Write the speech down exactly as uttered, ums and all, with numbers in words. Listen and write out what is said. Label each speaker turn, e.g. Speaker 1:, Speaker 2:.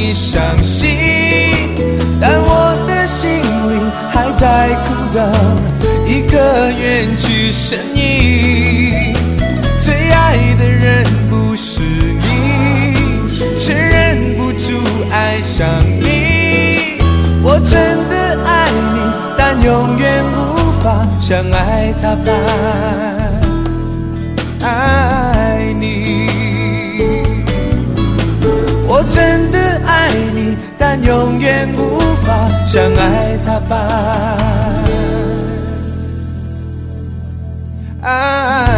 Speaker 1: 你伤心，但我的心里还在苦等一个远去身影。最爱的人不是你，却忍不住爱上你。我真的爱你，但永远无法像爱他般爱你。我真的爱你，但永远无法像爱他般爱